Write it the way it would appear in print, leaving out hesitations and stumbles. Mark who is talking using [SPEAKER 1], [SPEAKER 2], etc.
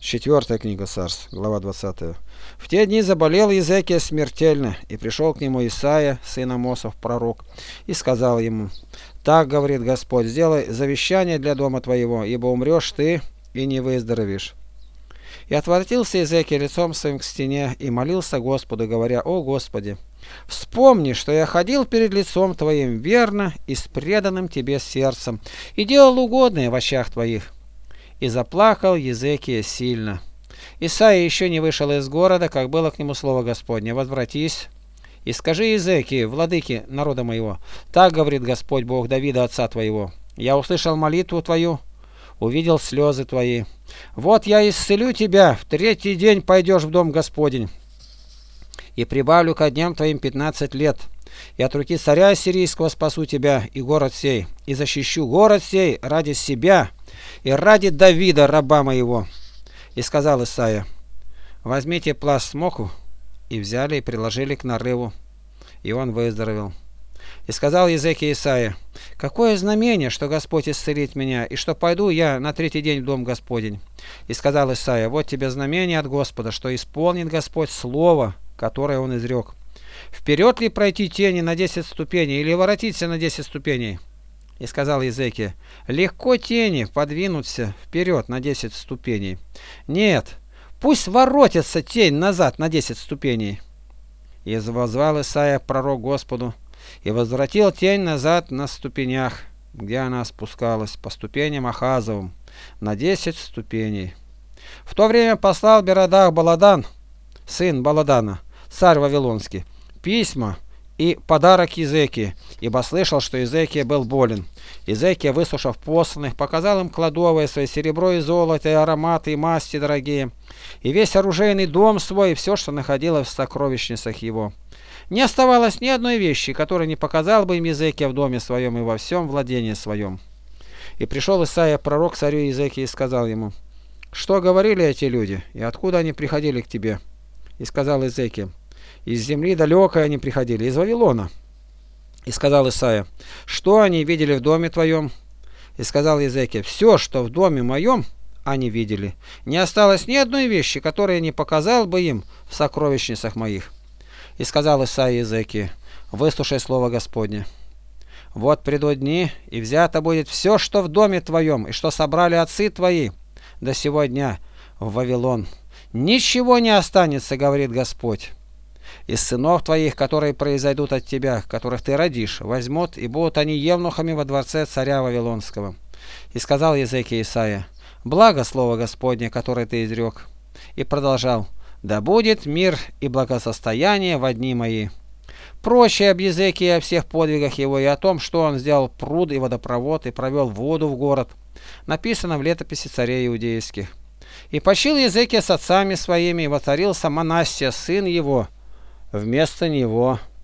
[SPEAKER 1] Четвертая книга Царств, глава 20. В те дни заболел Иезекия смертельно, и пришел к нему Исаия, сын Амосов, пророк, и сказал ему: «Так говорит Господь, сделай завещание для дома твоего, ибо умрешь ты и не выздоровеешь». И отворотился Иезекия лицом своим к стене и молился Господу, говоря: «О Господи, вспомни, что я ходил перед лицом Твоим верно и с преданным Тебе сердцем, и делал угодное в очах Твоих». И заплакал Иезекия сильно. Исаия еще не вышел из города, как было к нему слово Господне: «Возвратись и скажи Иезекии, владыке народа моего, так говорит Господь Бог Давида, отца твоего: я услышал молитву твою, увидел слезы твои. Вот я исцелю тебя, в третий день пойдешь в дом Господень, и прибавлю ко дням твоим 15 лет, и от руки царя сирийского спасу тебя и город сей, и защищу город сей ради себя и ради Давида, раба моего». И сказал Исаия: «Возьмите пласт смоку». И взяли и приложили к нарыву, и он выздоровел. И сказал Иезекия Исаия: «Какое знамение, что Господь исцелит меня, и что пойду я на третий день в дом Господень?» И сказал Исаия: «Вот тебе знамение от Господа, что исполнит Господь слово, которое он изрек. Вперед ли пройти тени на 10 ступеней, или воротиться на 10 ступеней?» И сказал Иезекия: «Легко тени подвинуться вперед на 10 ступеней. Нет, пусть воротится тень назад на 10 ступеней». И воззвал Исаия пророк Господу, и возвратил тень назад на ступенях, где она спускалась по ступеням Ахазовым, на 10 ступеней. В то время послал Берадах Баладан, сын Баладана, царь Вавилонский, письма и подарок Иезекии, ибо слышал, что Иезекия был болен. Иезекия, выслушав посланных, показал им кладовое свое, серебро и золото, и ароматы, и масти дорогие, и весь оружейный дом свой, и все, что находилось в сокровищницах его. Не оставалось ни одной вещи, которой не показал бы им Иезекия в доме своем и во всем владении своем. И пришел Исаия пророк к царю Иезекии и сказал ему: «Что говорили эти люди, и откуда они приходили к тебе?» И сказал Иезекия: «Из земли далекой они приходили, из Вавилона». И сказал Исаия: «Что они видели в доме твоем?» И сказал Иезекия: «Все, что в доме моем, они видели. Не осталось ни одной вещи, которой не показал бы им в сокровищницах моих». И сказал Исаия Иезекии: «Выслушай слово Господне. Вот придут дни, и взято будет все, что в доме твоем, и что собрали отцы твои до сего дня в Вавилон. Ничего не останется, говорит Господь. Из сынов твоих, которые произойдут от тебя, которых ты родишь, возьмут, и будут они евнухами во дворце царя Вавилонского». И сказал Иезекия Исаия: «Благо слово Господне, которое ты изрек». И продолжал: «Да будет мир и благосостояние во дни мои». Проще об Иезекии, о всех подвигах его и о том, что он сделал пруд и водопровод и провел воду в город, написано в летописи царей иудейских. И почил Иезекия с отцами своими, и воцарился Манассия, сын его, вместо него.